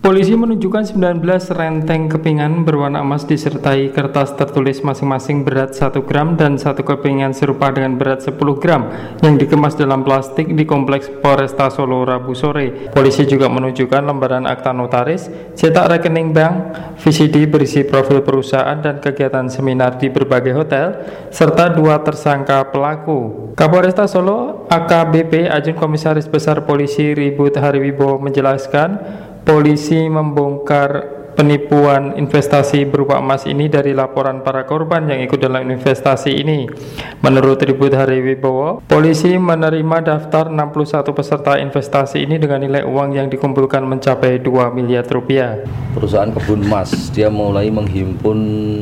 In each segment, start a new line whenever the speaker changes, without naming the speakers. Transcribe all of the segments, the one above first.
Polisi menunjukkan 19 renteng kepingan berwarna emas disertai kertas tertulis masing-masing berat 1 gram dan satu kepingan serupa dengan berat 10 gram yang dikemas dalam plastik di Kompleks Polresta Solo Rabu sore. Polisi juga menunjukkan lembaran akta notaris, cetak rekening bank, VCD berisi profil perusahaan dan kegiatan seminar di berbagai hotel, serta 2 tersangka pelaku. Kapolresta Solo AKBP Ajun Komisaris Besar Polisi Ribut Hariwibowo menjelaskan, polisi membongkar penipuan investasi berupa emas ini dari laporan para korban yang ikut dalam investasi ini. Menurut Ribut Hariwibowo, polisi menerima daftar 61 peserta investasi ini dengan nilai uang yang dikumpulkan mencapai 2 miliar rupiah.
Perusahaan kebun emas, dia mulai menghimpun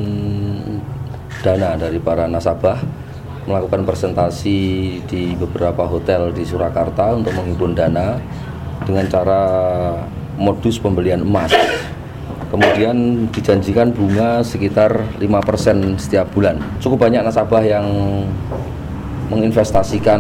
dana dari para nasabah, melakukan presentasi di beberapa hotel di Surakarta untuk menghimpun dana dengan cara modus pembelian emas. Kemudian dijanjikan bunga sekitar 5% setiap bulan. Cukup banyak nasabah yang menginvestasikan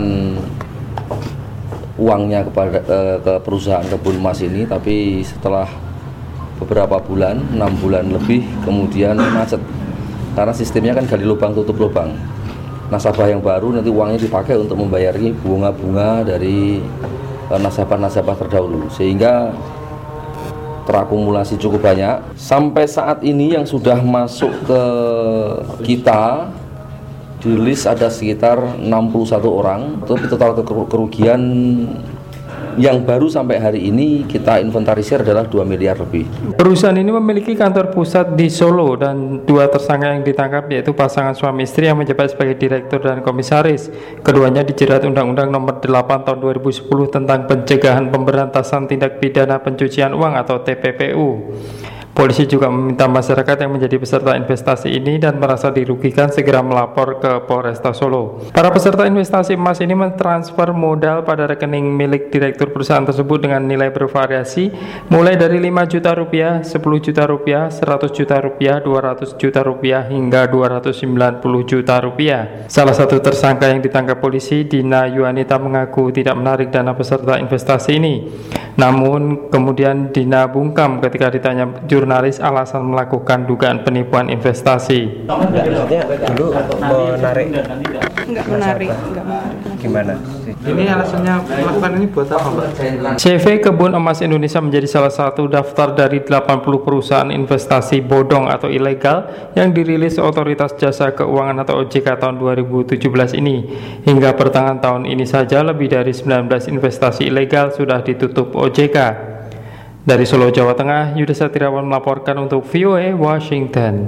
uangnya ke perusahaan kebun emas ini, tapi setelah beberapa bulan, 6 bulan lebih, kemudian macet. Karena sistemnya kan gali lubang tutup lubang. Nasabah yang baru nanti uangnya dipakai untuk membayari bunga-bunga dari nasabah-nasabah terdahulu, sehingga terakumulasi cukup banyak. Sampai saat ini yang sudah masuk ke kita di list ada sekitar 61 orang, tapi total kerugian yang baru sampai hari ini kita inventarisir adalah 2 miliar lebih.
Perusahaan ini memiliki kantor pusat di Solo dan 2 tersangka yang ditangkap yaitu pasangan suami istri yang menjabat sebagai direktur dan komisaris. Keduanya dijerat Undang-Undang Nomor 8 Tahun 2010 tentang Pencegahan Pemberantasan Tindak Pidana Pencucian Uang atau TPPU. Polisi juga meminta masyarakat yang menjadi peserta investasi ini dan merasa dirugikan segera melapor ke Polresta Solo. Para peserta investasi emas ini mentransfer modal pada rekening milik direktur perusahaan tersebut dengan nilai bervariasi mulai dari 5 juta rupiah, 10 juta rupiah, 100 juta rupiah, 200 juta rupiah hingga 290 juta rupiah. Salah satu tersangka yang ditangkap polisi, Dina Yuanita, mengaku tidak menarik dana peserta investasi ini. Namun kemudian Dina bungkam ketika ditanya jurnalis alasan melakukan dugaan penipuan investasi.
Maksudnya dulu menarik?
Enggak menarik.
Gimana?
Ini alasannya melakukan ini buat apa, Mbak?
CV Kebun Emas Indonesia menjadi salah satu daftar dari 80 perusahaan investasi bodong atau ilegal yang dirilis Otoritas Jasa Keuangan atau OJK tahun 2017 ini. Hingga pertengahan tahun ini saja lebih dari 19 investasi ilegal sudah ditutup OJK. Dari Solo, Jawa Tengah, Yudha Satirawan melaporkan untuk VOA Washington.